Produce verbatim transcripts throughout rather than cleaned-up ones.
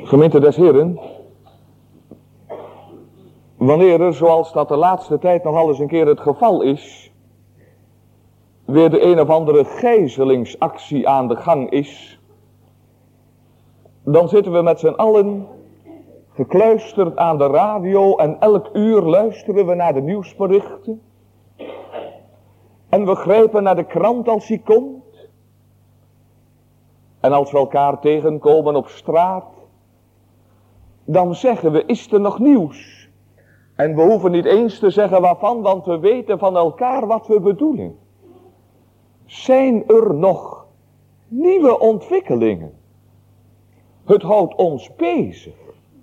Gemeente des Heren, wanneer er, zoals dat de laatste tijd nog eens een keer het geval is, weer de een of andere gijzelingsactie aan de gang is, dan zitten we met z'n allen gekluisterd aan de radio en elk uur luisteren we naar de nieuwsberichten. En we grijpen naar de krant als die komt. En als we elkaar tegenkomen op straat, dan zeggen we, is er nog nieuws? En we hoeven niet eens te zeggen waarvan, want we weten van elkaar wat we bedoelen. Zijn er nog nieuwe ontwikkelingen? Het houdt ons bezig.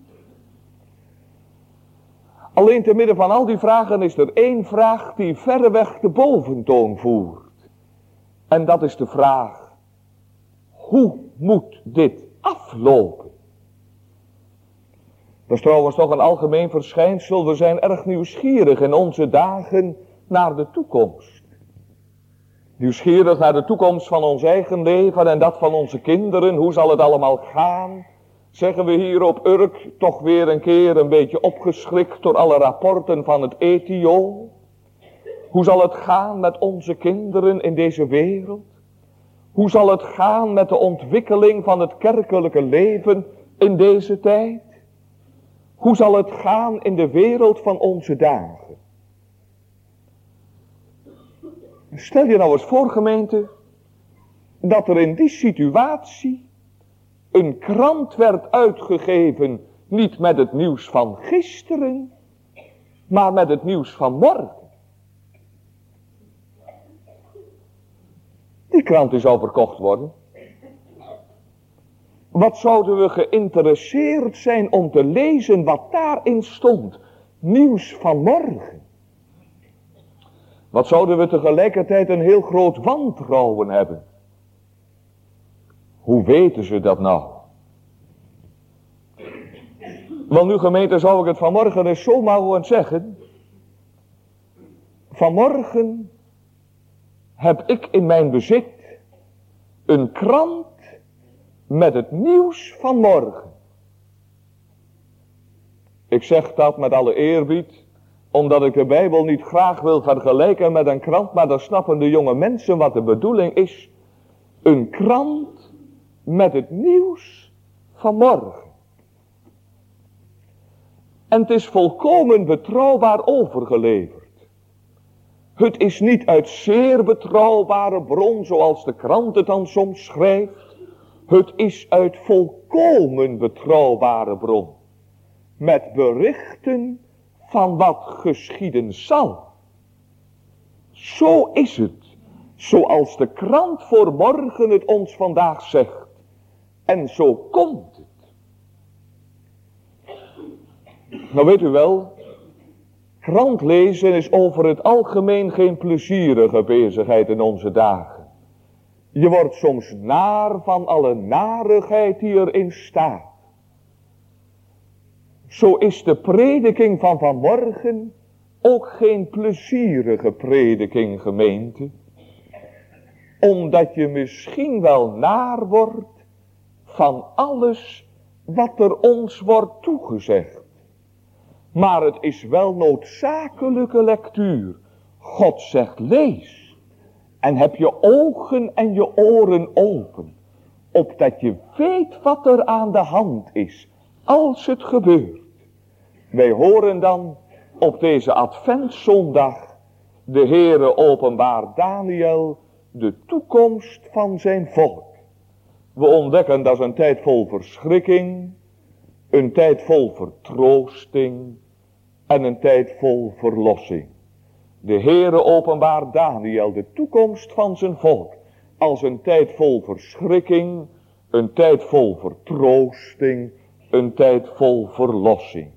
Alleen te midden van al die vragen is er één vraag die verreweg de boventoon voert. En dat is de vraag, hoe moet dit aflopen? Dat is trouwens toch een algemeen verschijnsel. We zijn erg nieuwsgierig in onze dagen naar de toekomst. Nieuwsgierig naar de toekomst van ons eigen leven en dat van onze kinderen. Hoe zal het allemaal gaan? Zeggen we hier op Urk toch weer een keer een beetje opgeschrikt door alle rapporten van het E T O. Hoe zal het gaan met onze kinderen in deze wereld? Hoe zal het gaan met de ontwikkeling van het kerkelijke leven in deze tijd? Hoe zal het gaan in de wereld van onze dagen? Stel je nou eens voor, gemeente, dat er in die situatie een krant werd uitgegeven, niet met het nieuws van gisteren, maar met het nieuws van morgen. Die krant die zou verkocht worden. Wat zouden we geïnteresseerd zijn om te lezen wat daarin stond? Nieuws van morgen. Wat zouden we tegelijkertijd een heel groot wantrouwen hebben? Hoe weten ze dat nou? Wel nu gemeente, zou ik het vanmorgen eens zomaar horen zeggen. Vanmorgen heb ik in mijn bezit een krant met het nieuws van morgen. Ik zeg dat met alle eerbied, omdat ik de Bijbel niet graag wil vergelijken met een krant, maar dan snappen de jonge mensen wat de bedoeling is. Een krant met het nieuws van morgen. En het is volkomen betrouwbaar overgeleverd. Het is niet uit zeer betrouwbare bron, zoals de krant het dan soms schrijft. Het is uit volkomen betrouwbare bron. Met berichten van wat geschieden zal. Zo is het. Zoals de krant voor morgen het ons vandaag zegt. En zo komt het. Nou weet u wel, krant lezen is over het algemeen geen plezierige bezigheid in onze dagen. Je wordt soms naar van alle narigheid die erin staat. Zo is de prediking van vanmorgen ook geen plezierige prediking, gemeente. Omdat je misschien wel naar wordt van alles wat er ons wordt toegezegd. Maar het is wel noodzakelijke lectuur. God zegt lees. En heb je ogen en je oren open. Opdat je weet wat er aan de hand is. Als het gebeurt. Wij horen dan op deze adventszondag de Heere openbaart Daniel de toekomst van zijn volk. We ontdekken dat is een tijd vol verschrikking, een tijd vol vertroosting en een tijd vol verlossing. De Heere openbaart Daniel de toekomst van zijn volk als een tijd vol verschrikking, een tijd vol vertroosting, een tijd vol verlossing.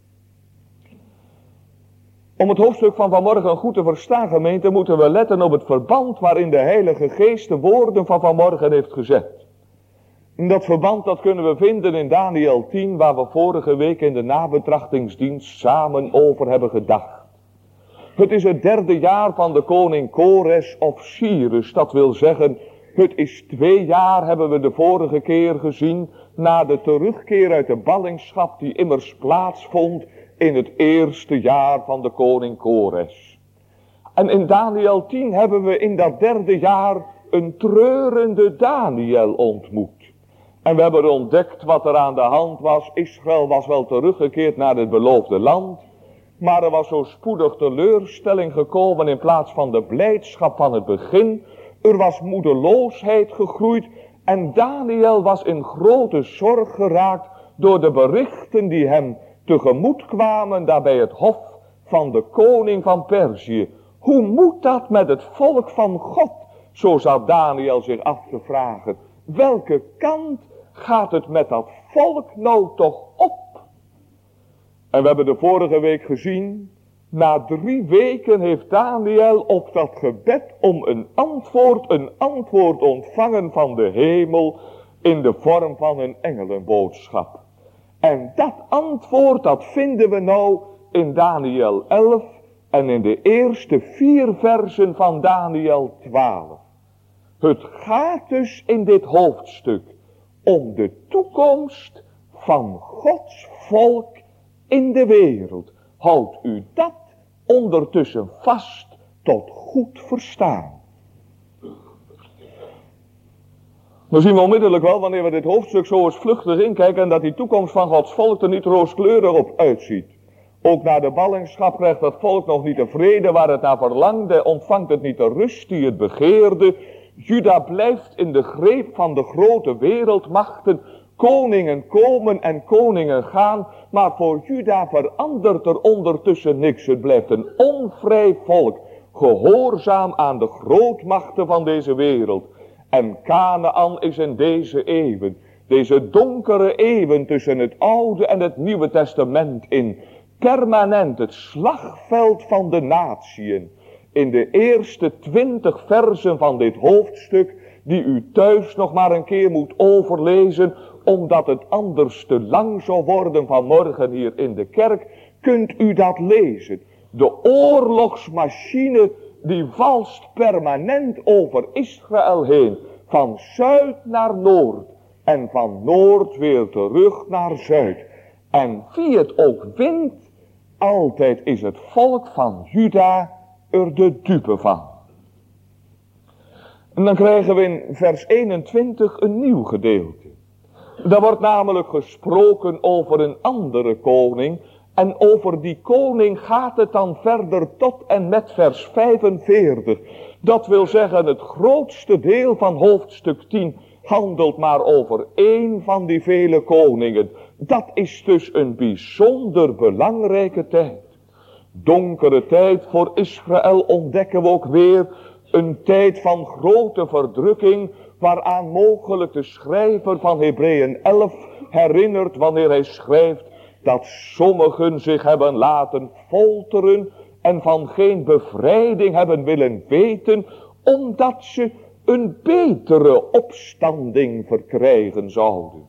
Om het hoofdstuk van vanmorgen goed te verstaan, gemeente, moeten we letten op het verband waarin de Heilige Geest de woorden van vanmorgen heeft gezet. Dat verband dat kunnen we vinden in Daniel tien, waar we vorige week in de nabetrachtingsdienst samen over hebben gedacht. Het is het derde jaar van de koning Kores of Cyrus, dat wil zeggen, het is twee jaar, hebben we de vorige keer gezien, na de terugkeer uit de ballingschap die immers plaatsvond in het eerste jaar van de koning Kores. En in Daniel tien hebben we in dat derde jaar een treurende Daniel ontmoet. En we hebben ontdekt wat er aan de hand was. Israël was wel teruggekeerd naar het beloofde land. Maar er was zo spoedig teleurstelling gekomen in plaats van de blijdschap van het begin. Er was moedeloosheid gegroeid. En Daniel was in grote zorg geraakt door de berichten die hem tegemoet kwamen daar bij het hof van de koning van Perzië. Hoe moet dat met het volk van God? Zo zat Daniel zich af te vragen. Welke kant gaat het met dat volk nou toch op? En we hebben de vorige week gezien. Na drie weken heeft Daniel op dat gebed om een antwoord, een antwoord ontvangen van de hemel in de vorm van een engelenboodschap. En dat antwoord, dat vinden we nou in Daniel elf en in de eerste vier versen van Daniel twaalf. Het gaat dus in dit hoofdstuk om de toekomst van Gods volk in de wereld. Houdt u dat ondertussen vast tot goed verstaan. Dan zien we onmiddellijk wel, wanneer we dit hoofdstuk zo eens vluchtig inkijken, dat die toekomst van Gods volk er niet rooskleurig op uitziet. Ook na de ballingschap krijgt dat volk nog niet de vrede waar het naar verlangde, ontvangt het niet de rust die het begeerde. Juda blijft in de greep van de grote wereldmachten. Koningen komen en koningen gaan, maar voor Juda verandert er ondertussen niks. Het blijft een onvrij volk, gehoorzaam aan de grootmachten van deze wereld. En Kanaan is in deze eeuwen, deze donkere eeuwen tussen het Oude en het Nieuwe Testament in, permanent het slagveld van de natieën. In de eerste twintig versen van dit hoofdstuk, die u thuis nog maar een keer moet overlezen, omdat het anders te lang zou worden vanmorgen hier in de kerk, kunt u dat lezen. De oorlogsmachine die walst permanent over Israël heen, van zuid naar noord en van noord weer terug naar zuid. En wie het ook wint, altijd is het volk van Juda er de dupe van. En dan krijgen we in vers eenentwintig een nieuw gedeelte. Daar wordt namelijk gesproken over een andere koning. En over die koning gaat het dan verder tot en met vers vijfenveertig. Dat wil zeggen, het grootste deel van hoofdstuk tien handelt maar over één van die vele koningen. Dat is dus een bijzonder belangrijke tijd. Donkere tijd voor Israël ontdekken we ook weer. Een tijd van grote verdrukking, waaraan mogelijk de schrijver van Hebreeën elf herinnert wanneer hij schrijft dat sommigen zich hebben laten folteren en van geen bevrijding hebben willen weten, omdat ze een betere opstanding verkrijgen zouden.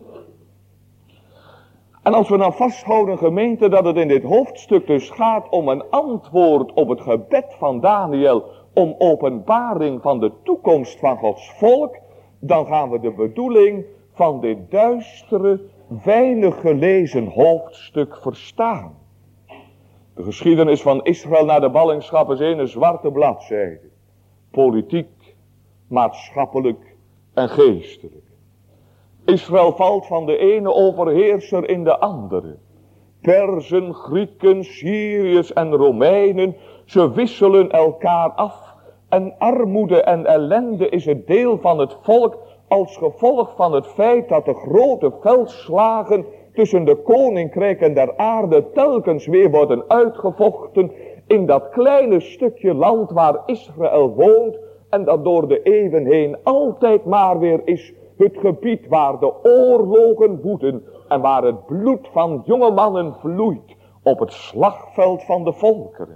En als we nou vasthouden, gemeente, dat het in dit hoofdstuk dus gaat om een antwoord op het gebed van Daniel, om openbaring van de toekomst van Gods volk, dan gaan we de bedoeling van dit duistere, weinig gelezen hoofdstuk verstaan. De geschiedenis van Israël na de ballingschap is een zwarte bladzijde. Politiek, maatschappelijk en geestelijk. Israël valt van de ene overheerser in de andere. Perzen, Grieken, Syriërs en Romeinen, ze wisselen elkaar af. En armoede en ellende is het deel van het volk als gevolg van het feit dat de grote veldslagen tussen de koninkrijken der aarde telkens weer worden uitgevochten in dat kleine stukje land waar Israël woont en dat door de eeuwen heen altijd maar weer is het gebied waar de oorlogen woeden en waar het bloed van jonge mannen vloeit op het slagveld van de volkeren.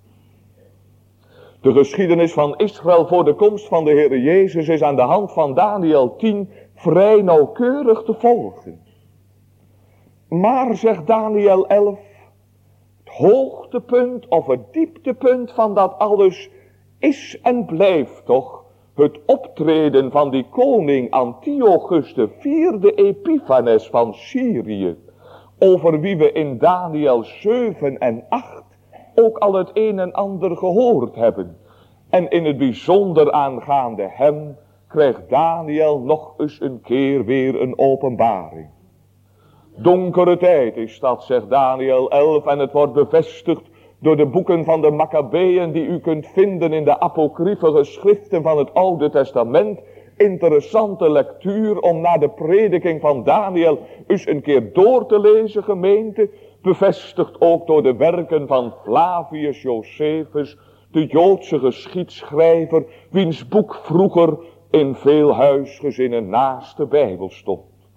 De geschiedenis van Israël voor de komst van de Heer Jezus is aan de hand van Daniel tien vrij nauwkeurig te volgen. Maar, zegt Daniel elf, het hoogtepunt of het dieptepunt van dat alles is en blijft toch het optreden van die koning Antiochus de vierde Epiphanes van Syrië, over wie we in Daniel zeven en acht ook al het een en ander gehoord hebben. En in het bijzonder aangaande hem krijgt Daniel nog eens een keer weer een openbaring. Donkere tijd is dat, zegt Daniel elf, en het wordt bevestigd door de boeken van de Maccabeeën die u kunt vinden in de apocryfe geschriften van het Oude Testament. Interessante lectuur om na de prediking van Daniel eens een keer door te lezen, gemeente. Bevestigd ook door de werken van Flavius Josephus, de Joodse geschiedschrijver, wiens boek vroeger in veel huisgezinnen naast de Bijbel stond.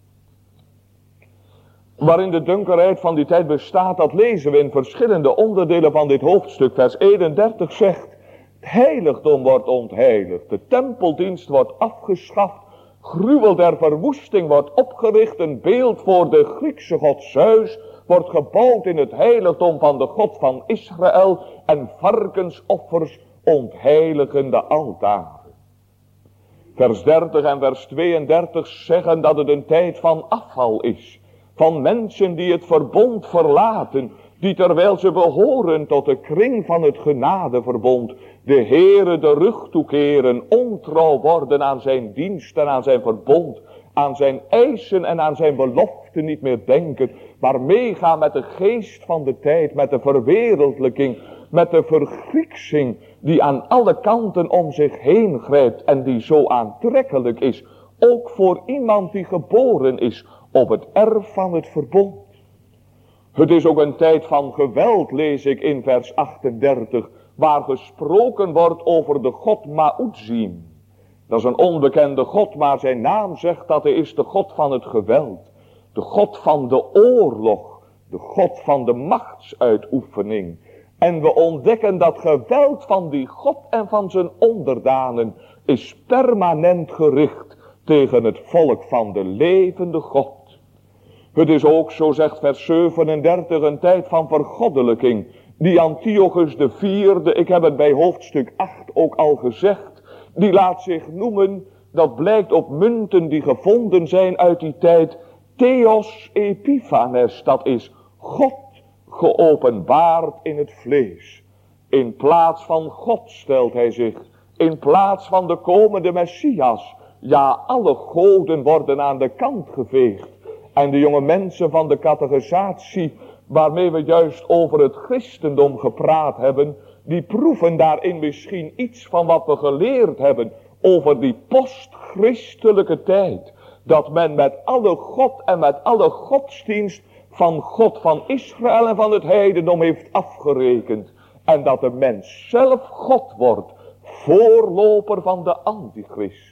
Waarin de donkerheid van die tijd bestaat, dat lezen we in verschillende onderdelen van dit hoofdstuk. Vers eenendertig zegt, het heiligdom wordt ontheiligd, de tempeldienst wordt afgeschaft, gruwel der verwoesting wordt opgericht, een beeld voor de Griekse god Zeus wordt gebouwd in het heiligdom van de God van Israël en varkensoffers ontheiligen de altaren. Vers dertig en vers tweeëndertig zeggen dat het een tijd van afval is. Van mensen die het verbond verlaten, die terwijl ze behoren tot de kring van het genadeverbond, de Heere de rug toekeren, ontrouw worden aan zijn dienst en aan zijn verbond, aan zijn eisen en aan zijn beloften niet meer denken, maar meegaan met de geest van de tijd, met de verwereldlijking, met de vergrieksing die aan alle kanten om zich heen grijpt en die zo aantrekkelijk is, ook voor iemand die geboren is op het erf van het verbond. Het is ook een tijd van geweld, lees ik in vers achtendertig, waar gesproken wordt over de god Ma'uzim. Dat is een onbekende god, maar zijn naam zegt dat hij is de god van het geweld. De god van de oorlog, de god van de machtsuitoefening. En we ontdekken dat geweld van die god en van zijn onderdanen is permanent gericht tegen het volk van de levende God. Het is ook, zo zegt vers zevenendertig, een tijd van vergoddelijking. Die Antiochus de vierde, ik heb het bij hoofdstuk acht ook al gezegd, die laat zich noemen, dat blijkt op munten die gevonden zijn uit die tijd, Theos Epiphanes, dat is God geopenbaard in het vlees. In plaats van God stelt hij zich, in plaats van de komende Messias. Ja, alle goden worden aan de kant geveegd. En de jonge mensen van de catechisatie, waarmee we juist over het christendom gepraat hebben, die proeven daarin misschien iets van wat we geleerd hebben over die postchristelijke tijd. Dat men met alle God en met alle godsdienst van God van Israël en van het heidendom heeft afgerekend. En dat de mens zelf God wordt, voorloper van de antichrist.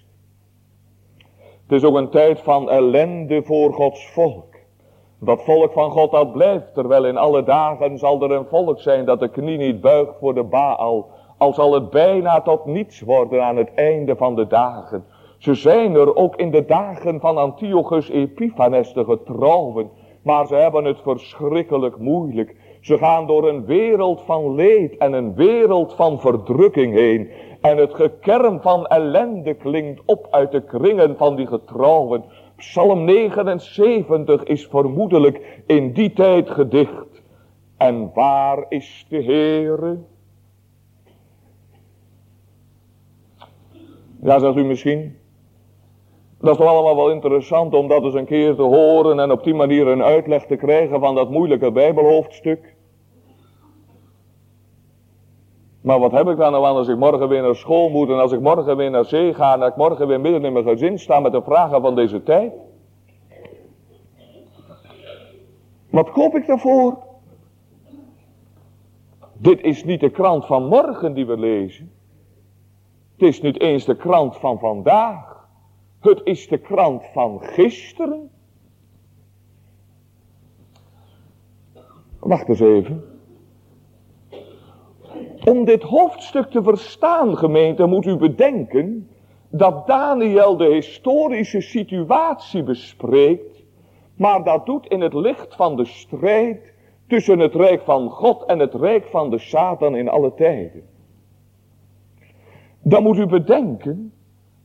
Het is ook een tijd van ellende voor Gods volk. Dat volk van God dat blijft, terwijl in alle dagen zal er een volk zijn dat de knie niet buigt voor de Baal. Al zal het bijna tot niets worden aan het einde van de dagen. Ze zijn er ook in de dagen van Antiochus Epiphanes de getrouwen. Maar ze hebben het verschrikkelijk moeilijk. Ze gaan door een wereld van leed en een wereld van verdrukking heen. En het gekerm van ellende klinkt op uit de kringen van die getrouwen. Psalm negenenzeventig is vermoedelijk in die tijd gedicht. En waar is de Heere? Ja, zegt u misschien. Dat is toch allemaal wel interessant om dat eens een keer te horen en op die manier een uitleg te krijgen van dat moeilijke Bijbelhoofdstuk. Maar wat heb ik dan nou aan als ik morgen weer naar school moet en als ik morgen weer naar zee ga en als ik morgen weer midden in mijn gezin sta met de vragen van deze tijd? Wat koop ik daarvoor? Dit is niet de krant van morgen die we lezen. Het is niet eens de krant van vandaag. Het is de krant van gisteren. Wacht eens even. Om dit hoofdstuk te verstaan, gemeente, moet u bedenken dat Daniel de historische situatie bespreekt, maar dat doet in het licht van de strijd tussen het rijk van God en het rijk van de Satan in alle tijden. Dan moet u bedenken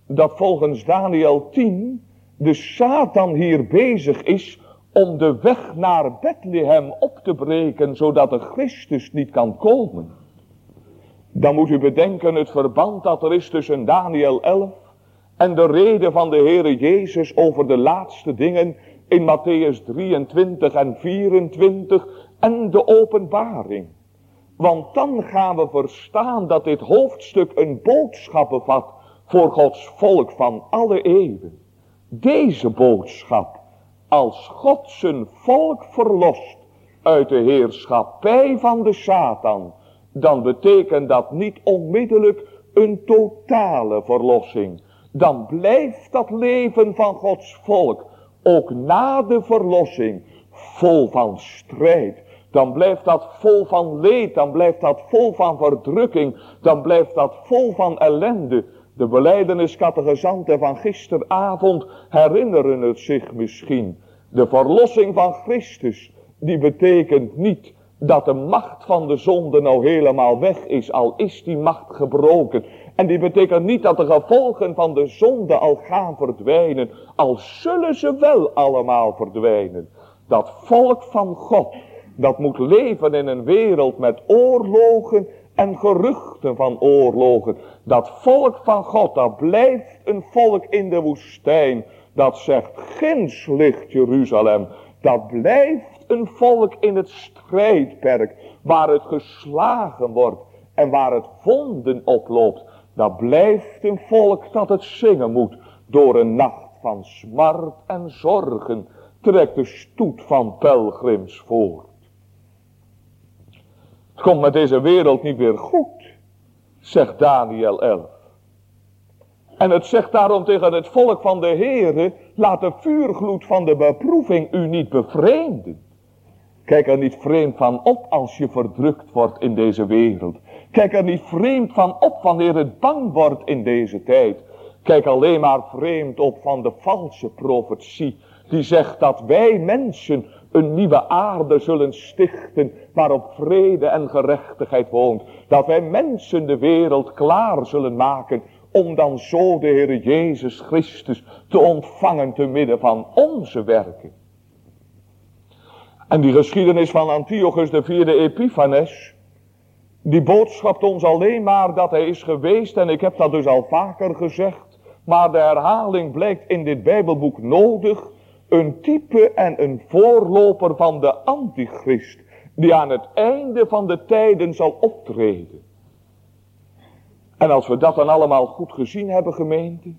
dat volgens Daniel tien de Satan hier bezig is om de weg naar Bethlehem op te breken, zodat de Christus niet kan komen. Dan moet u bedenken het verband dat er is tussen Daniel elf en de rede van de Heere Jezus over de laatste dingen in Matthäus drieëntwintig en vierentwintig en de openbaring. Want dan gaan we verstaan dat dit hoofdstuk een boodschap bevat voor Gods volk van alle eeuwen. Deze boodschap, als God zijn volk verlost uit de heerschappij van de Satan, dan betekent dat niet onmiddellijk een totale verlossing. Dan blijft dat leven van Gods volk ook na de verlossing vol van strijd. Dan blijft dat vol van leed, dan blijft dat vol van verdrukking, dan blijft dat vol van ellende. De belijdeniscatechisanten van gisteravond herinneren het zich misschien. De verlossing van Christus, die betekent niet dat de macht van de zonde nou helemaal weg is, al is die macht gebroken. En die betekent niet dat de gevolgen van de zonde al gaan verdwijnen, al zullen ze wel allemaal verdwijnen. Dat volk van God, dat moet leven in een wereld met oorlogen en geruchten van oorlogen. Dat volk van God, dat blijft een volk in de woestijn. Dat zegt, ginds ligt Jeruzalem. Dat blijft een volk in het strijdperk, waar het geslagen wordt en waar het wonden oploopt. Dat blijft een volk dat het zingen moet. Door een nacht van smart en zorgen trekt de stoet van pelgrims voort. Het komt met deze wereld niet meer goed, zegt Daniel elf. En het zegt daarom tegen het volk van de Heere, laat de vuurgloed van de beproeving u niet bevreemden. Kijk er niet vreemd van op als je verdrukt wordt in deze wereld. Kijk er niet vreemd van op wanneer het bang wordt in deze tijd. Kijk alleen maar vreemd op van de valse profetie, die zegt dat wij mensen een nieuwe aarde zullen stichten, waarop vrede en gerechtigheid woont. Dat wij mensen de wereld klaar zullen maken, om dan zo de Heer Jezus Christus te ontvangen te midden van onze werken. En die geschiedenis van Antiochus de vierde Epiphanes, die boodschapt ons alleen maar dat hij is geweest, en ik heb dat dus al vaker gezegd, maar de herhaling blijkt in dit Bijbelboek nodig, een type en een voorloper van de antichrist, die aan het einde van de tijden zal optreden. En als we dat dan allemaal goed gezien hebben, gemeente,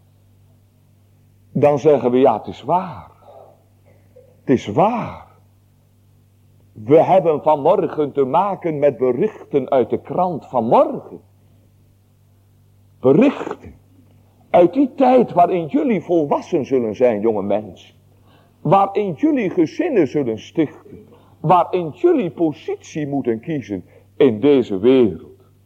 dan zeggen we, ja, het is waar. Het is waar. We hebben vanmorgen te maken met berichten uit de krant van morgen. Berichten uit die tijd waarin jullie volwassen zullen zijn, jonge mensen. Waarin jullie gezinnen zullen stichten. Waarin jullie positie moeten kiezen in deze wereld.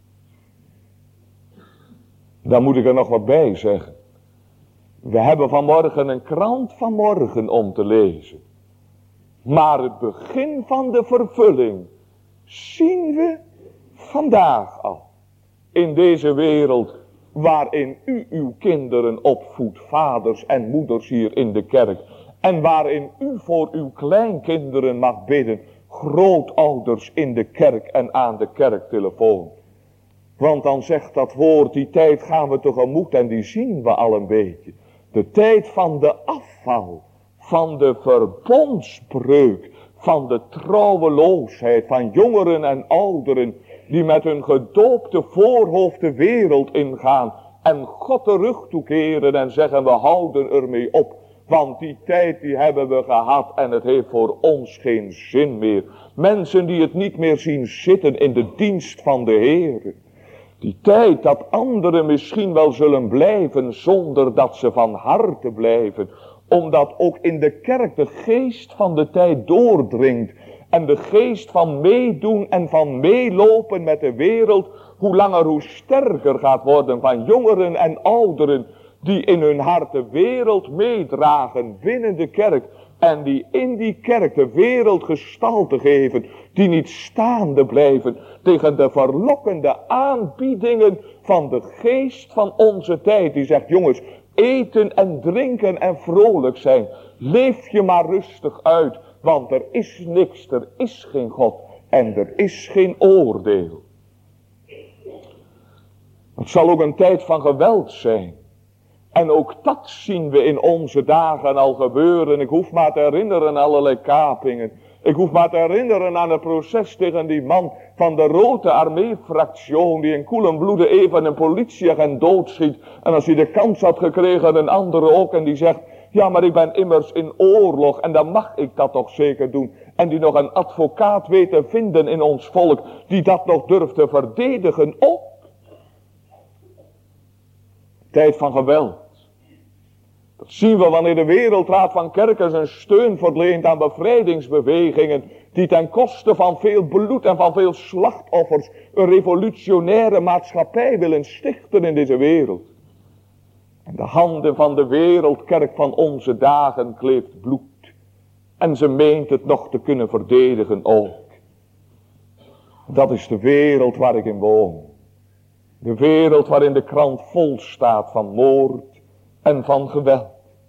Dan moet ik er nog wat bij zeggen. We hebben vanmorgen een krant van morgen om te lezen. Maar het begin van de vervulling zien we vandaag al. In deze wereld waarin u uw kinderen opvoedt, vaders en moeders hier in de kerk. En waarin u voor uw kleinkinderen mag bidden, grootouders in de kerk en aan de kerktelefoon. Want dan zegt dat woord, die tijd gaan we tegemoet en die zien we al een beetje. De tijd van de afval, van de verbondsbreuk, van de trouweloosheid, van jongeren en ouderen, die met hun gedoopte voorhoofd de wereld ingaan en God de rug toekeren en zeggen we houden ermee op. Want die tijd die hebben we gehad en het heeft voor ons geen zin meer. Mensen die het niet meer zien zitten in de dienst van de Heer. Die tijd dat anderen misschien wel zullen blijven zonder dat ze van harte blijven. Omdat ook in de kerk de geest van de tijd doordringt. En de geest van meedoen en van meelopen met de wereld, hoe langer hoe sterker gaat worden van jongeren en ouderen, die in hun hart de wereld meedragen binnen de kerk, En die in die kerk de wereld gestalte geven. Die niet staande blijven tegen de verlokkende aanbiedingen van de geest van onze tijd. Die zegt, jongens, eten en drinken en vrolijk zijn. Leef je maar rustig uit. Want er is niks, er is geen God. En er is geen oordeel. Het zal ook een tijd van geweld zijn. En ook dat zien we in onze dagen al gebeuren. Ik hoef maar te herinneren aan allerlei kapingen. Ik hoef maar te herinneren aan het proces tegen die man van de Rode Armee-fractie. Die in koelen bloede even een politieagent doodschiet. En als hij de kans had gekregen, een andere ook. En die zegt, ja maar ik ben immers in oorlog. En dan mag ik dat toch zeker doen. En die nog een advocaat weet te vinden in ons volk. Die dat nog durft te verdedigen ook. Tijd van geweld. Dat zien we wanneer de Wereldraad van Kerken zijn steun verleent aan bevrijdingsbewegingen. Die ten koste van veel bloed en van veel slachtoffers een revolutionaire maatschappij willen stichten in deze wereld. En de handen van de Wereldkerk van onze dagen kleeft bloed. En ze meent het nog te kunnen verdedigen ook. Dat is de wereld waar ik in woon. De wereld waarin de krant vol staat van moord en van geweld.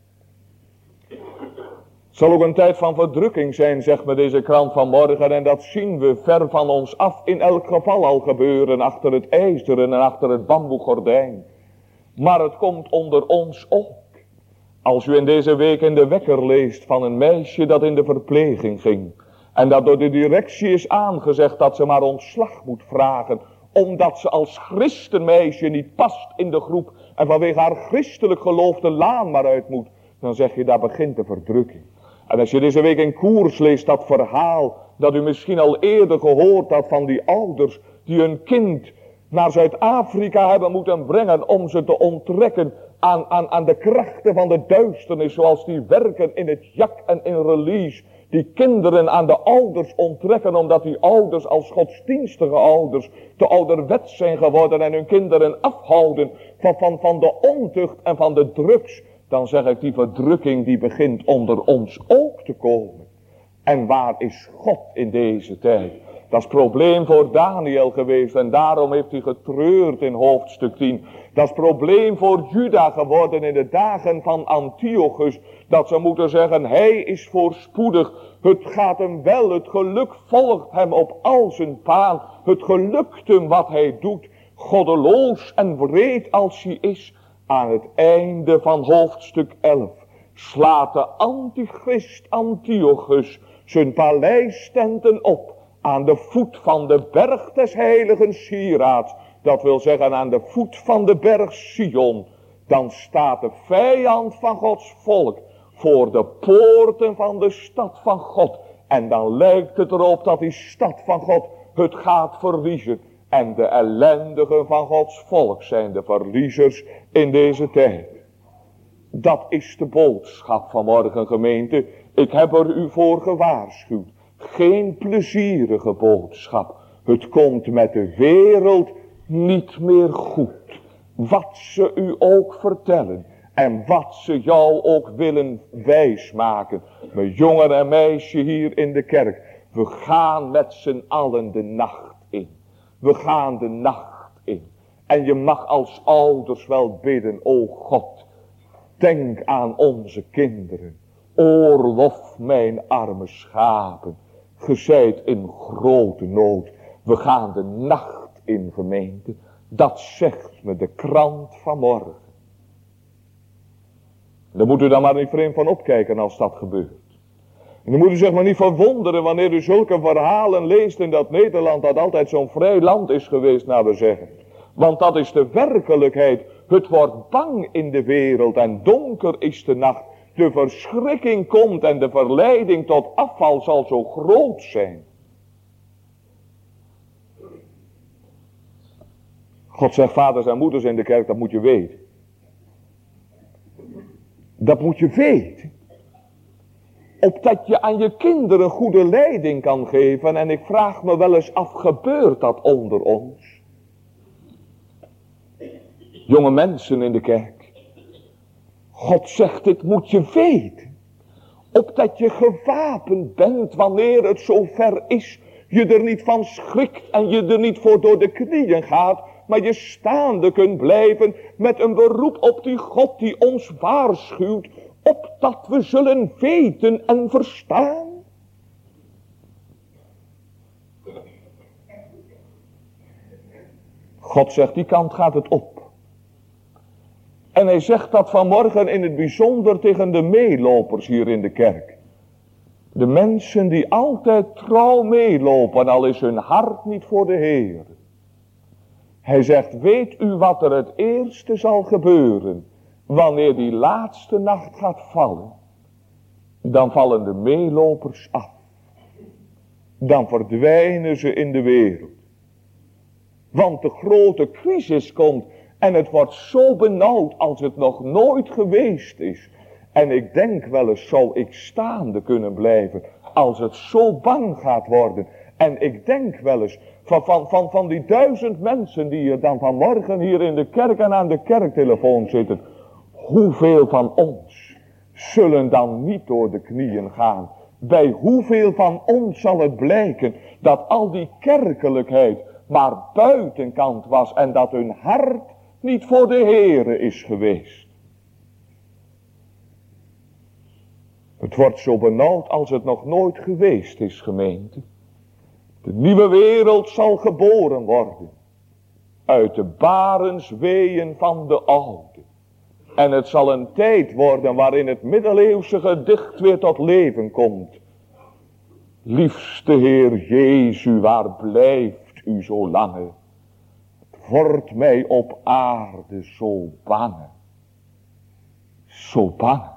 Het zal ook een tijd van verdrukking zijn, zegt me deze krant vanmorgen. En dat zien we ver van ons af in elk geval al gebeuren. Achter het ijzeren en achter het bamboegordijn. Maar het komt onder ons ook. Als u in deze week in de wekker leest van een meisje dat in de verpleging ging. En dat door de directie is aangezegd dat ze maar ontslag moet vragen. Omdat ze als christenmeisje niet past in de groep. En vanwege haar christelijk geloof de laan maar uit moet. Dan zeg je, daar begint de verdrukking. En als je deze week in Koers leest dat verhaal. Dat u misschien al eerder gehoord had van die ouders. Die hun kind naar Zuid-Afrika hebben moeten brengen. Om ze te onttrekken aan, aan, aan de krachten van de duisternis. Zoals die werken in het jak en in release. Die kinderen aan de ouders onttrekken. Omdat die ouders als godsdienstige ouders te ouderwets zijn geworden. En hun kinderen afhouden van, van, van de ontucht en van de drugs. Dan zeg ik, die verdrukking die begint onder ons ook te komen. En waar is God in deze tijd? Dat is het probleem voor Daniel geweest. En daarom heeft hij getreurd in hoofdstuk tien. Dat is het probleem voor Juda geworden in de dagen van Antiochus. Dat ze moeten zeggen, hij is voorspoedig. Het gaat hem wel, het geluk volgt hem op al zijn paan. Het gelukt hem wat hij doet. Goddeloos en wreed als hij is. Aan het einde van hoofdstuk elf slaat de antichrist Antiochus zijn paleistenten op aan de voet van de berg des heiligen Siraads. Dat wil zeggen aan de voet van de berg Sion. Dan staat de vijand van Gods volk voor de poorten van de stad van God. En dan lijkt het erop dat die stad van God het gaat verliezen. En de ellendigen van Gods volk zijn de verliezers in deze tijd. Dat is de boodschap van morgen, gemeente. Ik heb er u voor gewaarschuwd. Geen plezierige boodschap. Het komt met de wereld niet meer goed. Wat ze u ook vertellen. En wat ze jou ook willen wijsmaken. Mijn jongen en meisje hier in de kerk. We gaan met z'n allen de nacht in. We gaan de nacht in. En je mag als ouders wel bidden. O God, denk aan onze kinderen. Oorlof mijn arme schapen. Ge zijt in grote nood. We gaan de nacht in, gemeente. Dat zegt me de krant van morgen. Daar moet u dan maar niet vreemd van opkijken als dat gebeurt. En dan moet u zich maar niet verwonderen wanneer u zulke verhalen leest in dat Nederland dat altijd zo'n vrij land is geweest, naar we zeggen. Want dat is de werkelijkheid. Het wordt bang in de wereld en donker is de nacht. De verschrikking komt en de verleiding tot afval zal zo groot zijn. God zegt vaders en moeders in de kerk, dat moet je weten. Dat moet je weten. Opdat je aan je kinderen goede leiding kan geven. En ik vraag me wel eens af, gebeurt dat onder ons? Jonge mensen in de kerk. God zegt, dit moet je weten. Opdat je gewapend bent wanneer het zo ver is. Je er niet van schrikt en je er niet voor door de knieën gaat. Maar je staande kunt blijven met een beroep op die God die ons waarschuwt. Opdat we zullen weten en verstaan. God zegt, die kant gaat het op. En hij zegt dat vanmorgen in het bijzonder tegen de meelopers hier in de kerk. De mensen die altijd trouw meelopen, al is hun hart niet voor de Heer. Hij zegt, weet u wat er het eerste zal gebeuren, wanneer die laatste nacht gaat vallen? Dan vallen de meelopers af. Dan verdwijnen ze in de wereld. Want de grote crisis komt en het wordt zo benauwd als het nog nooit geweest is. En ik denk wel eens, zou ik staande kunnen blijven als het zo bang gaat worden. En ik denk wel eens, van, van, van, van die duizend mensen die er dan vanmorgen hier in de kerk en aan de kerktelefoon zitten. Hoeveel van ons zullen dan niet door de knieën gaan? Bij hoeveel van ons zal het blijken dat al die kerkelijkheid maar buitenkant was en dat hun hart niet voor de Heere is geweest. Het wordt zo benauwd als het nog nooit geweest is, gemeente. De nieuwe wereld zal geboren worden uit de barensweeën van de oude. En het zal een tijd worden waarin het middeleeuwse gedicht weer tot leven komt. Liefste Heer Jezus, waar blijft u zo lange? Het wordt mij op aarde zo bange. Zo bange.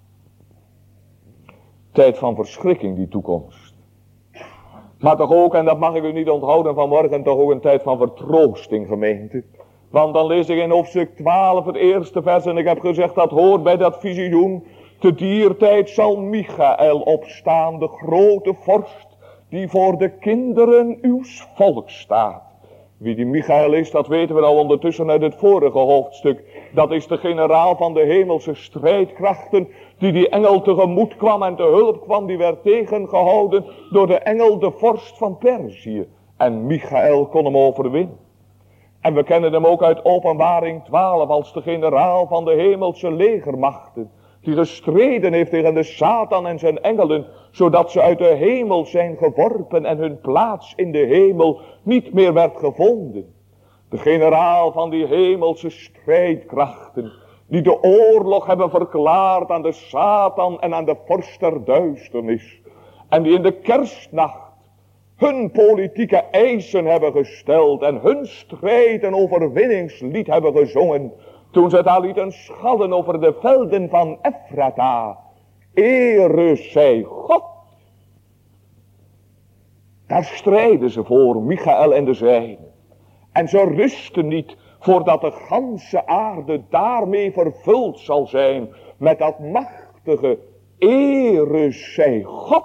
Tijd van verschrikking, die toekomst. Maar toch ook, en dat mag ik u niet onthouden vanmorgen, toch ook een tijd van vertroosting, gemeente. Want dan lees ik in hoofdstuk twaalf het eerste vers en ik heb gezegd dat hoort bij dat visioen. Te dier tijd zal Michael opstaan, de grote vorst, die voor de kinderen uws volk staat. Wie die Michael is, dat weten we al ondertussen uit het vorige hoofdstuk. Dat is de generaal van de hemelse strijdkrachten, die die engel tegemoet kwam en te hulp kwam. Die werd tegengehouden door de engel, de vorst van Perzië. En Michael kon hem overwinnen. En we kennen hem ook uit Openbaring twaalf als de generaal van de hemelse legermachten. Die gestreden heeft tegen de Satan en zijn engelen, zodat ze uit de hemel zijn geworpen en hun plaats in de hemel niet meer werd gevonden. De generaal van die hemelse strijdkrachten, die de oorlog hebben verklaard aan de Satan en aan de vorst der duisternis. En die in de kerstnacht hun politieke eisen hebben gesteld en hun strijd en overwinningslied hebben gezongen. Toen ze daar lieten schallen over de velden van Ephrata. Ere zij God. Daar strijden ze voor, Michael en de zijnen. En ze rusten niet voordat de ganse aarde daarmee vervuld zal zijn. Met dat machtige ere zij God.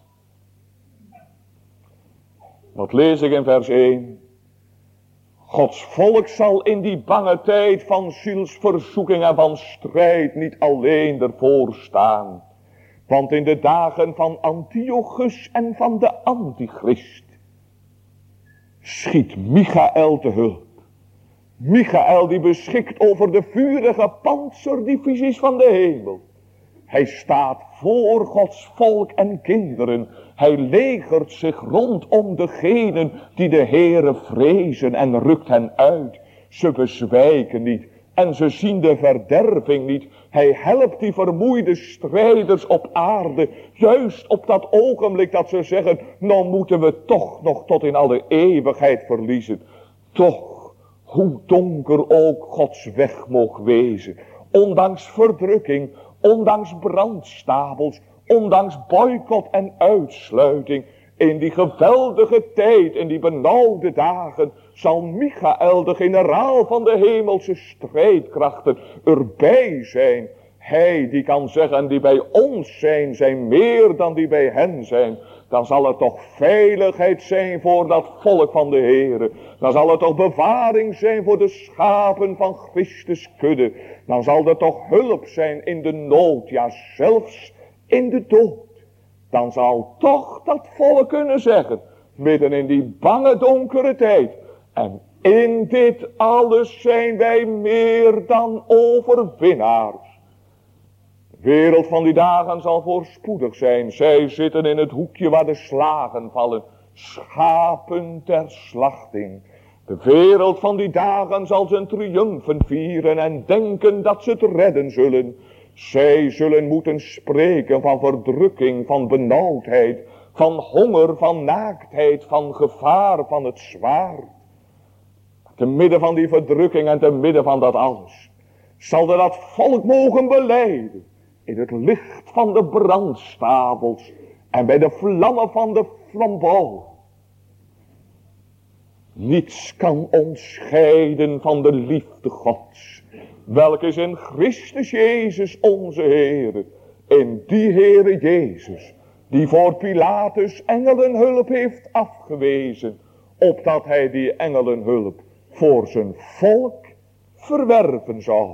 Dat lees ik in vers één. Gods volk zal in die bange tijd van zielsverzoeking en van strijd niet alleen ervoor staan. Want in de dagen van Antiochus en van de Antichrist schiet Michael te hulp. Michael die beschikt over de vurige pantserdivisies van de hemel. Hij staat voor Gods volk en kinderen. Hij legert zich rondom degenen die de Heere vrezen en rukt hen uit. Ze bezwijken niet en ze zien de verderving niet. Hij helpt die vermoeide strijders op aarde. Juist op dat ogenblik dat ze zeggen, nou moeten we toch nog tot in alle eeuwigheid verliezen. Toch, hoe donker ook Gods weg moog wezen. Ondanks verdrukking, ondanks brandstapels, ondanks boycott en uitsluiting, in die geweldige tijd, in die benauwde dagen, zal Michael, de generaal van de hemelse strijdkrachten, erbij zijn. Hij die kan zeggen, die bij ons zijn, zijn meer dan die bij hen zijn. Dan zal er toch veiligheid zijn voor dat volk van de Heere. Dan zal er toch bewaring zijn voor de schapen van Christus kudde. Dan zal er toch hulp zijn in de nood, ja zelfs in de dood. Dan zal toch dat volk kunnen zeggen, midden in die bange donkere tijd. En in dit alles zijn wij meer dan overwinnaars. De wereld van die dagen zal voorspoedig zijn. Zij zitten in het hoekje waar de slagen vallen. Schapen ter slachting. De wereld van die dagen zal zijn triumfen vieren en denken dat ze het redden zullen. Zij zullen moeten spreken van verdrukking, van benauwdheid, van honger, van naaktheid, van gevaar, van het zwaard. Te midden van die verdrukking en te midden van dat alles, zal er dat volk mogen belijden in het licht van de brandstapels en bij de vlammen van de flambeau. Niets kan ons scheiden van de liefde Gods, welke is in Christus Jezus onze Heere. In die Heere Jezus, die voor Pilatus engelenhulp heeft afgewezen, opdat hij die engelenhulp voor zijn volk verwerven zou.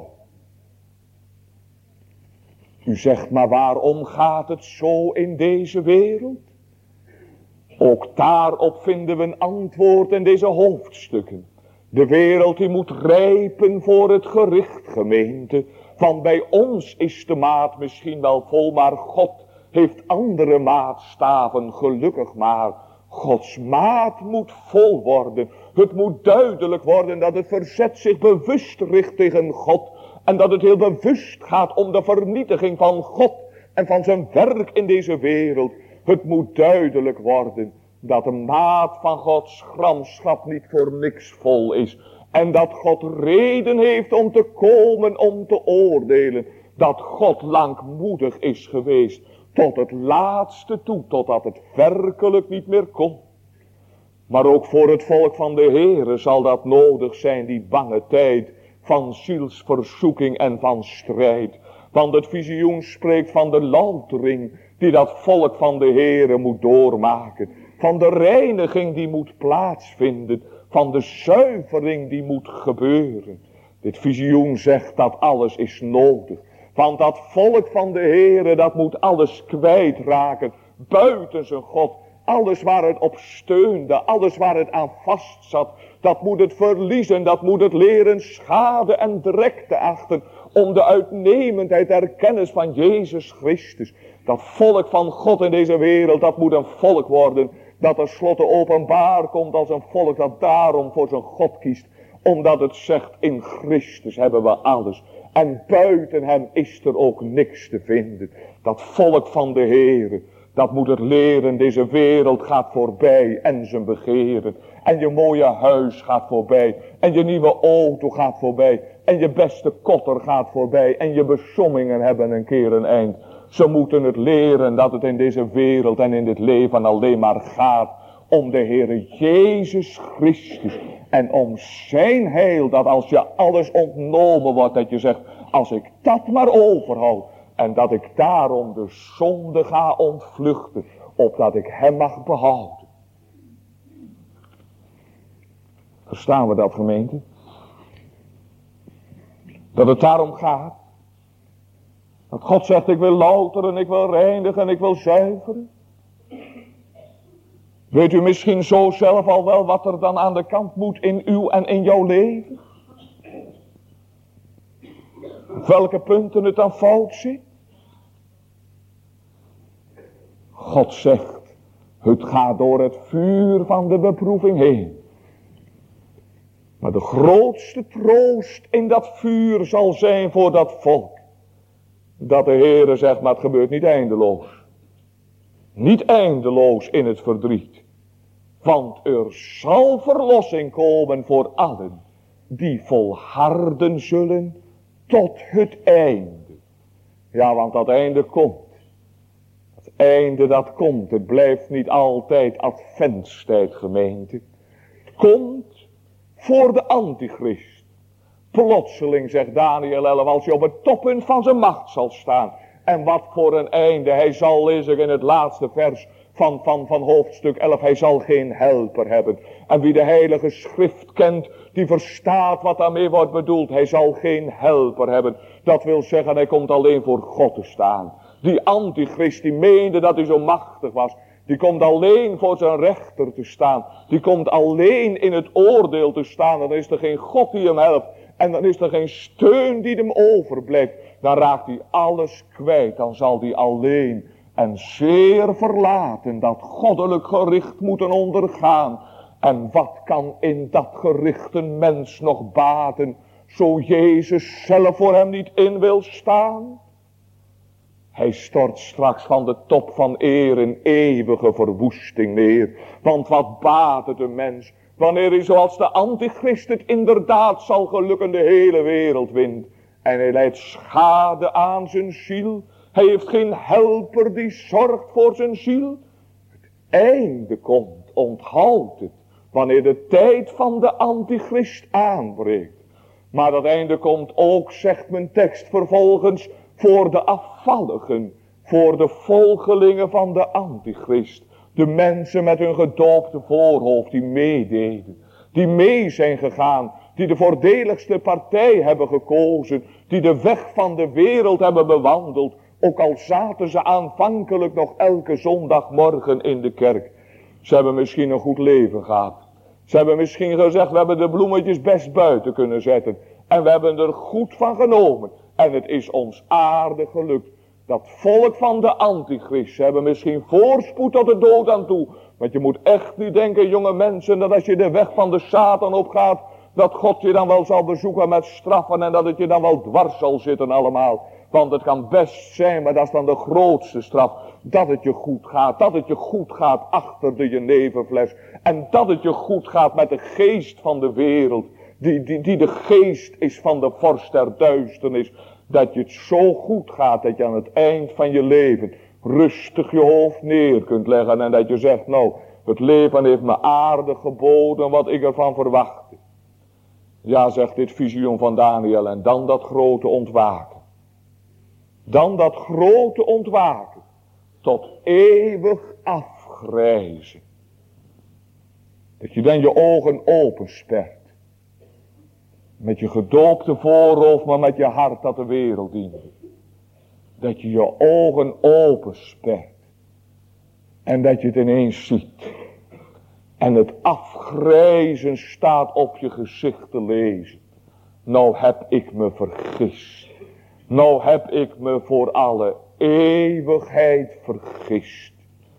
U zegt, maar waarom gaat het zo in deze wereld? Ook daarop vinden we een antwoord in deze hoofdstukken. De wereld die moet rijpen voor het gericht, gemeente. Want bij ons is de maat misschien wel vol, maar God heeft andere maatstaven, gelukkig maar. Gods maat moet vol worden. Het moet duidelijk worden dat het verzet zich bewust richt tegen God. En dat het heel bewust gaat om de vernietiging van God en van zijn werk in deze wereld. Het moet duidelijk worden dat de maat van Gods gramschap niet voor niks vol is. En dat God reden heeft om te komen om te oordelen. Dat God langmoedig is geweest tot het laatste toe, totdat het werkelijk niet meer kon. Maar ook voor het volk van de Heere zal dat nodig zijn, die bange tijd van zielsverzoeking en van strijd. Want het visioen spreekt van de loutering die dat volk van de Heere moet doormaken. Van de reiniging die moet plaatsvinden. Van de zuivering die moet gebeuren. Dit visioen zegt dat alles is nodig. Want dat volk van de Heere, dat moet alles kwijtraken. Buiten zijn God. Alles waar het op steunde. Alles waar het aan vast zat. Dat moet het verliezen. Dat moet het leren schade en drek te achten. Om de uitnemendheid der kennis van Jezus Christus. Dat volk van God in deze wereld. Dat moet een volk worden. Dat tenslotte openbaar komt als een volk dat daarom voor zijn God kiest. Omdat het zegt, in Christus hebben we alles. En buiten hem is er ook niks te vinden. Dat volk van de Heere, dat moet het leren. Deze wereld gaat voorbij en zijn begeren. En je mooie huis gaat voorbij. En je nieuwe auto gaat voorbij. En je beste kotter gaat voorbij. En je besommingen hebben een keer een eind. Ze moeten het leren dat het in deze wereld en in dit leven alleen maar gaat om de Heere Jezus Christus. En om zijn heil, dat als je alles ontnomen wordt, dat je zegt, als ik dat maar overhoud. En dat ik daarom de zonde ga ontvluchten, opdat ik hem mag behouden. Verstaan we dat, gemeente? Dat het daarom gaat. Dat God zegt, ik wil louteren, ik wil reinigen, ik wil zuiveren. Weet u misschien zo zelf al wel wat er dan aan de kant moet in uw en in jouw leven? Op welke punten het dan fout zit? God zegt, het gaat door het vuur van de beproeving heen. Maar de grootste troost in dat vuur zal zijn voor dat volk. Dat de Heere zegt, maar het gebeurt niet eindeloos. Niet eindeloos in het verdriet. Want er zal verlossing komen voor allen die volharden zullen tot het einde. Ja, want dat einde komt. Het einde dat komt, het blijft niet altijd adventstijd, gemeente. Het komt voor de antichrist. Plotseling, zegt Daniel elf, als hij op het toppunt van zijn macht zal staan. En wat voor een einde. Hij zal, lees ik in het laatste vers van, van, van hoofdstuk elf, hij zal geen helper hebben. En wie de heilige schrift kent, die verstaat wat daarmee wordt bedoeld. Hij zal geen helper hebben. Dat wil zeggen, hij komt alleen voor God te staan. Die antichrist die meende dat hij zo machtig was. Die komt alleen voor zijn rechter te staan. Die komt alleen in het oordeel te staan. Dan is er geen God die hem helpt. En dan is er geen steun die hem overblijft. Dan raakt hij alles kwijt. Dan zal hij alleen en zeer verlaten dat goddelijk gericht moeten ondergaan. En wat kan in dat gericht een mens nog baten, zo Jezus zelf voor hem niet in wil staan? Hij stort straks van de top van eer in eeuwige verwoesting neer. Want wat baat het een mens, wanneer hij zoals de antichrist het inderdaad zal gelukken de hele wereld wint. En hij leidt schade aan zijn ziel. Hij heeft geen helper die zorgt voor zijn ziel. Het einde komt, onthoud het, wanneer de tijd van de antichrist aanbreekt. Maar dat einde komt ook, zegt mijn tekst vervolgens, voor de afvalligen, voor de volgelingen van de antichrist. De mensen met hun gedoopte voorhoofd die meededen, die mee zijn gegaan, die de voordeligste partij hebben gekozen, die de weg van de wereld hebben bewandeld, ook al zaten ze aanvankelijk nog elke zondagmorgen in de kerk. Ze hebben misschien een goed leven gehad. Ze hebben misschien gezegd, we hebben de bloemetjes best buiten kunnen zetten. En we hebben er goed van genomen. En het is ons aardig gelukt. Dat volk van de antichrist, ze hebben misschien voorspoed tot de dood aan toe. Want je moet echt niet denken, jonge mensen, dat als je de weg van de Satan opgaat, dat God je dan wel zal bezoeken met straffen en dat het je dan wel dwars zal zitten allemaal. Want het kan best zijn, maar dat is dan de grootste straf, dat het je goed gaat. Dat het je goed gaat achter de jeneverfles. En dat het je goed gaat met de geest van de wereld. Die, die, die de geest is van de vorst der duisternis. Dat je het zo goed gaat dat je aan het eind van je leven rustig je hoofd neer kunt leggen. En dat je zegt, nou, het leven heeft me aardig geboden wat ik ervan verwachtte. Ja, zegt dit visioen van Daniel. En dan dat grote ontwaken. Dan dat grote ontwaken. Tot eeuwig afgrijzen. Dat je dan je ogen openspert. Met je gedoopte voorhoofd, maar met je hart dat de wereld dient. Dat je je ogen openspert. En dat je het ineens ziet. En het afgrijzen staat op je gezicht te lezen. Nou heb ik me vergist. Nou heb ik me voor alle eeuwigheid vergist.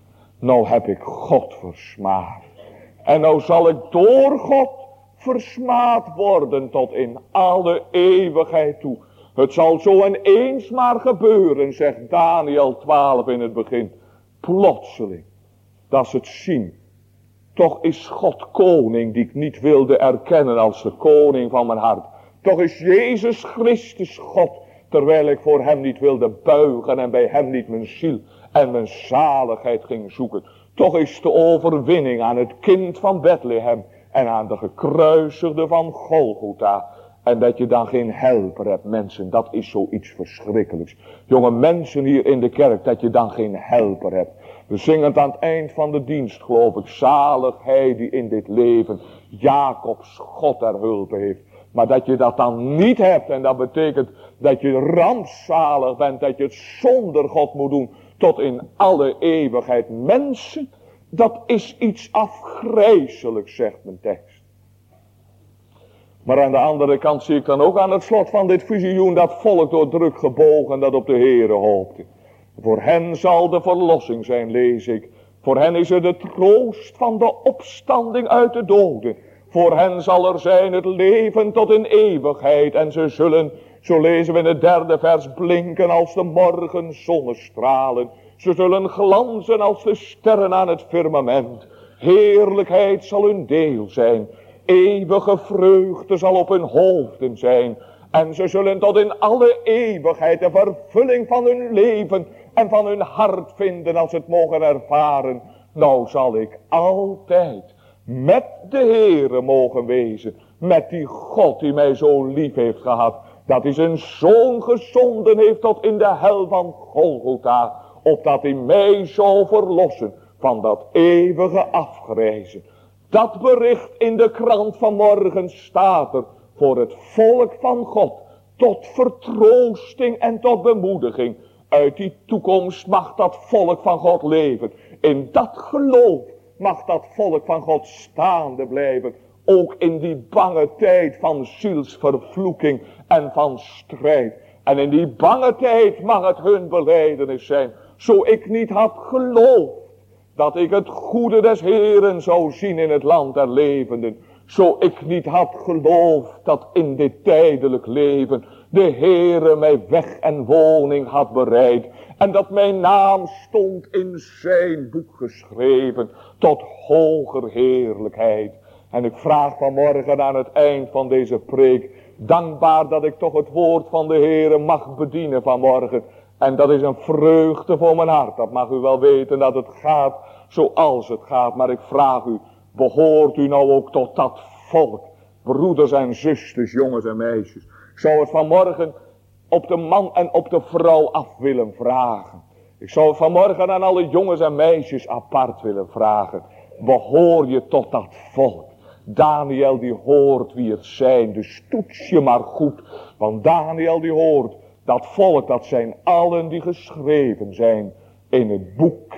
Nou heb ik God versmaad. En nou zal ik door God versmaad worden tot in alle eeuwigheid toe. Het zal zo ineens maar gebeuren, zegt Daniel twaalf in het begin. Plotseling, dat ze het zien. Toch is God koning die ik niet wilde erkennen als de koning van mijn hart. Toch is Jezus Christus God, terwijl ik voor hem niet wilde buigen en bij hem niet mijn ziel en mijn zaligheid ging zoeken. Toch is de overwinning aan het kind van Bethlehem en aan de gekruisigde van Golgotha. En dat je dan geen helper hebt, mensen, dat is zoiets verschrikkelijks. Jonge mensen hier in de kerk, dat je dan geen helper hebt. We zingen het aan het eind van de dienst, geloof ik. Zalig hij die in dit leven Jacobs God ter hulpe heeft. Maar dat je dat dan niet hebt, en dat betekent dat je rampzalig bent, dat je het zonder God moet doen, tot in alle eeuwigheid. Mensen, dat is iets afgrijzelijks, zegt mijn tekst. Maar aan de andere kant zie ik dan ook aan het slot van dit visioen dat volk door druk gebogen dat op de Heere hoopte. Voor hen zal de verlossing zijn, lees ik. Voor hen is er de troost van de opstanding uit de doden. Voor hen zal er zijn het leven tot in eeuwigheid. En ze zullen, zo lezen we in het derde vers, blinken als de morgen zonnestralen. Ze zullen glanzen als de sterren aan het firmament. Heerlijkheid zal hun deel zijn. Eeuwige vreugde zal op hun hoofden zijn. En ze zullen tot in alle eeuwigheid de vervulling van hun leven en van hun hart vinden als het mogen ervaren. Nou zal ik altijd met de Heere mogen wezen. Met die God die mij zo lief heeft gehad. Dat hij zijn zoon gezonden heeft tot in de hel van Golgotha. Opdat hij mij zou verlossen van dat eeuwige afgrijzen. Dat bericht in de krant van morgen staat er voor het volk van God. Tot vertroosting en tot bemoediging. Uit die toekomst mag dat volk van God leven. In dat geloof mag dat volk van God staande blijven. Ook in die bange tijd van zielsvervloeking en van strijd. En in die bange tijd mag het hun belijdenis zijn. Zo ik niet had geloofd dat ik het goede des Heeren zou zien in het land der levenden. Zo ik niet had geloofd dat in dit tijdelijk leven de Heere mij weg en woning had bereid. En dat mijn naam stond in zijn boek geschreven tot hoger heerlijkheid. En ik vraag vanmorgen aan het eind van deze preek, dankbaar dat ik toch het woord van de Heere mag bedienen vanmorgen. En dat is een vreugde voor mijn hart. Dat mag u wel weten dat het gaat zoals het gaat. Maar ik vraag u, behoort u nou ook tot dat volk? Broeders en zusters, jongens en meisjes. Ik zou het vanmorgen op de man en op de vrouw af willen vragen. Ik zou het vanmorgen aan alle jongens en meisjes apart willen vragen. Behoor je tot dat volk? Daniel die hoort wie het zijn. Dus toets je maar goed. Want Daniel die hoort. Dat volk, dat zijn allen die geschreven zijn in het boek.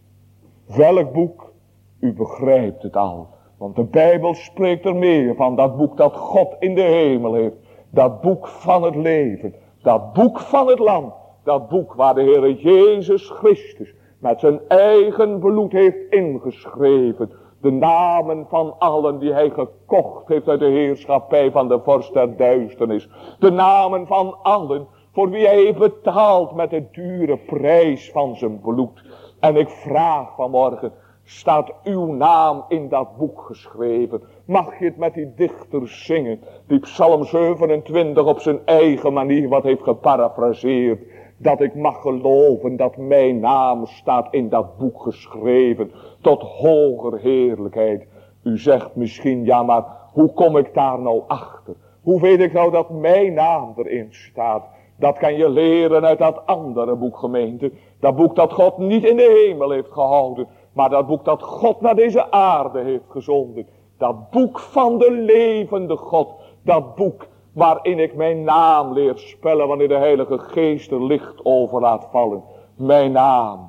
Welk boek? U begrijpt het al. Want de Bijbel spreekt er meer van. Dat boek dat God in de hemel heeft. Dat boek van het leven. Dat boek van het land. Dat boek waar de Heer Jezus Christus met zijn eigen bloed heeft ingeschreven. De namen van allen die hij gekocht heeft uit de heerschappij van de vorst der duisternis. De namen van allen voor wie hij heeft betaald met de dure prijs van zijn bloed. En ik vraag vanmorgen, staat uw naam in dat boek geschreven? Mag je het met die dichter zingen, die Psalm zevenentwintig op zijn eigen manier wat heeft geparafraseerd. Dat ik mag geloven dat mijn naam staat in dat boek geschreven. Tot hoger heerlijkheid. U zegt misschien, ja maar hoe kom ik daar nou achter? Hoe weet ik nou dat mijn naam erin staat? Dat kan je leren uit dat andere boek, gemeente. Dat boek dat God niet in de hemel heeft gehouden. Maar dat boek dat God naar deze aarde heeft gezonden. Dat boek van de levende God. Dat boek waarin ik mijn naam leer spellen wanneer de Heilige Geest er licht over laat vallen. Mijn naam,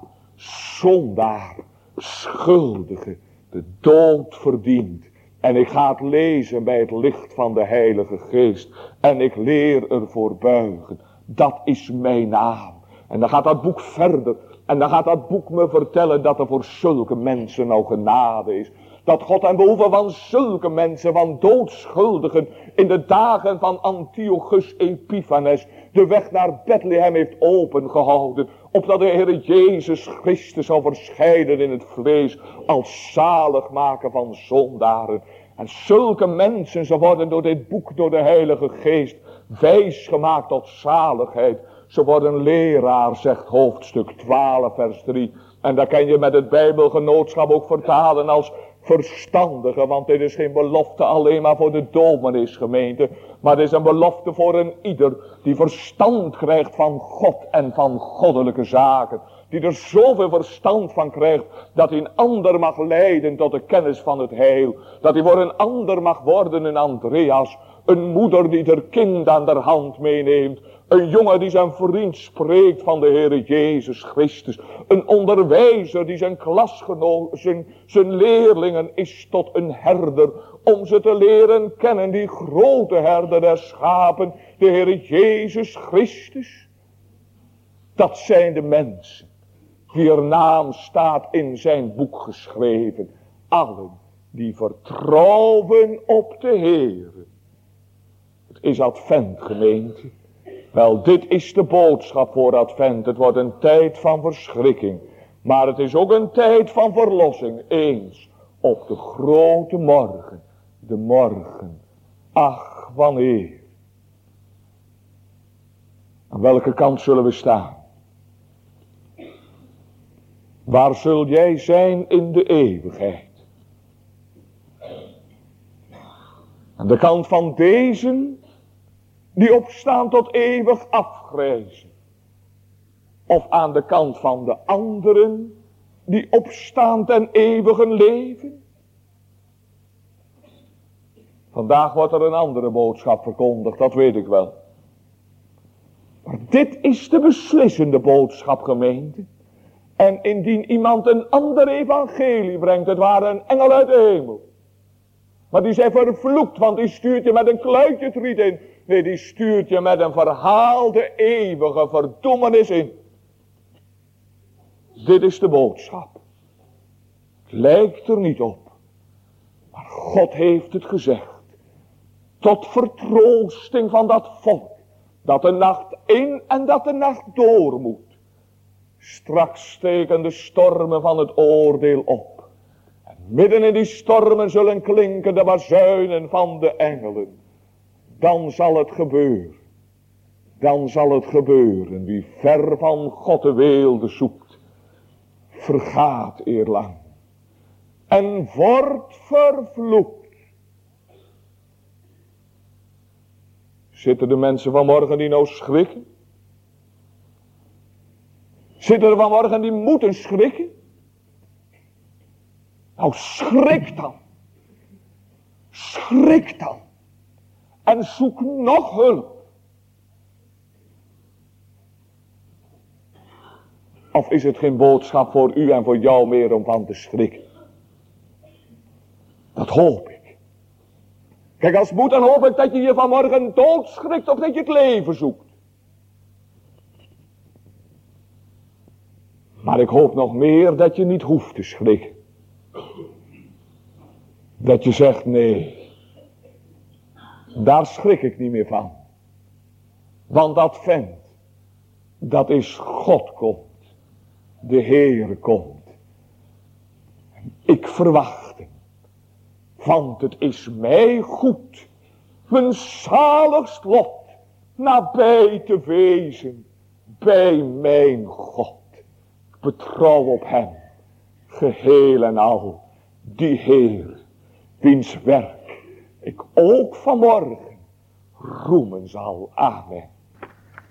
zondaar, schuldige, de dood verdient. En ik ga het lezen bij het licht van de Heilige Geest. En ik leer ervoor buigen. Dat is mijn naam. En dan gaat dat boek verder. En dan gaat dat boek me vertellen dat er voor zulke mensen nou genade is. Dat God ten behoeve van zulke mensen, van doodschuldigen, in de dagen van Antiochus Epiphanes, de weg naar Bethlehem heeft opengehouden. Opdat de Heer Jezus Christus zal verschijnen in het vlees als zaligmaker van zondaren. En zulke mensen, ze worden door dit boek, door de Heilige Geest, wijs gemaakt tot zaligheid. Ze worden leraar, zegt hoofdstuk twaalf vers drie. En dat kan je met het Bijbelgenootschap ook vertalen als verstandige. Want dit is geen belofte alleen maar voor de domineesgemeente. Maar het is een belofte voor een ieder die verstand krijgt van God en van goddelijke zaken. Die er zoveel verstand van krijgt dat hij een ander mag leiden tot de kennis van het heil. Dat hij voor een ander mag worden een Andreas. Een moeder die haar kind aan haar hand meeneemt. Een jongen die zijn vriend spreekt van de Heer Jezus Christus. Een onderwijzer die zijn klasgenoten, zijn, zijn leerlingen is tot een herder. Om ze te leren kennen, die grote herder der schapen, de Heer Jezus Christus. Dat zijn de mensen wier naam staat in zijn boek geschreven. Allen die vertrouwen op de Heer. Het is Advent, gemeente. Wel, dit is de boodschap voor Advent. Het wordt een tijd van verschrikking. Maar het is ook een tijd van verlossing. Eens op de grote morgen. De morgen. Ach, wanneer. Aan welke kant zullen we staan? Waar zul jij zijn in de eeuwigheid? Aan de kant van deze die opstaan tot eeuwig afgrijzen. Of aan de kant van de anderen die opstaan ten eeuwige leven. Vandaag wordt er een andere boodschap verkondigd, dat weet ik wel. Maar dit is de beslissende boodschap, gemeente. En indien iemand een ander evangelie brengt, het ware een engel uit de hemel. Maar die zijn vervloekt, want die stuurt je met een kluitje het riet in. Nee, die stuurt je met een verhaal de eeuwige verdoemenis in. Dit is de boodschap. Het lijkt er niet op. Maar God heeft het gezegd. Tot vertroosting van dat volk. Dat de nacht in en dat de nacht door moet. Straks steken de stormen van het oordeel op. En midden in die stormen zullen klinken de bazuinen van de engelen. Dan zal het gebeuren. Dan zal het gebeuren. Wie ver van God de weelde zoekt. Vergaat eerlang. En wordt vervloekt. Zitten de mensen vanmorgen die nou schrikken? Zitten er vanmorgen die moeten schrikken? Nou, schrik dan. Schrik dan. En zoek nog hulp. Of is het geen boodschap voor u en voor jou meer om van te schrikken? Dat hoop ik. Kijk, als het moet, dan hoop ik dat je je vanmorgen doodschrikt of dat je het leven zoekt. Maar ik hoop nog meer dat je niet hoeft te schrikken. Dat je zegt, nee, daar schrik ik niet meer van. Want dat vent, dat is God komt. De Heere komt. Ik verwacht hem. Want het is mij goed, mijn zaligst lot, nabij te wezen, bij mijn God. Ik betrouw op hem, geheel en al, die Heer, wiens werk ik ook vanmorgen roemen zal. Amen.